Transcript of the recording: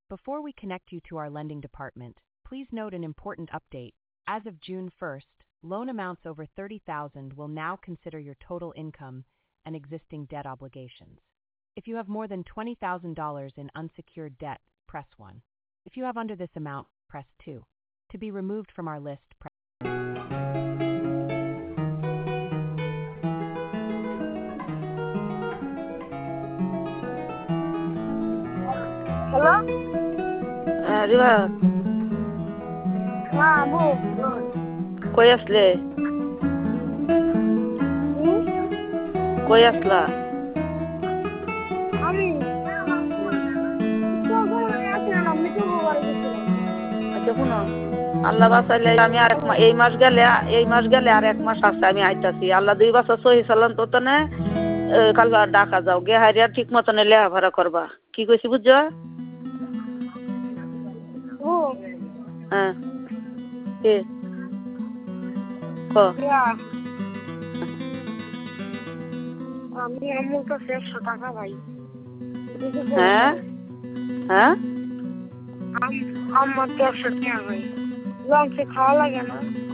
Before we connect you to our lending department, please note an important update. As of June 1st, loan amounts over $30,000 will now consider your total income and existing debt obligations. If you have more than $20,000 in unsecured debt, press 1. If you have under this amount, press 2. To be removed from our list, press hello. Riba, হ্যাঁ বল। কই আসলে? কই আসলা? আমি আচ্ছা শুনো, আল্লাহ বাঁচাইলে আমি আর এই মাস গেলে আর 1 মাস আছে, আমি আইতাছি। আল্লাহ 2 বছর সহি সালাম তো তনে কাল ডাকা যাও গে হারিয়া ঠিক মতনে লেখাপড়া করবা। কি কইছি বুঝছো? হ্যাঁ কে আমি আমার কাছে 100 টাকা ভাই। হ্যাঁ হ্যাঁ আমার তো 100 টাকা ভাই, লঞ্চে খাওয়া লাগে না।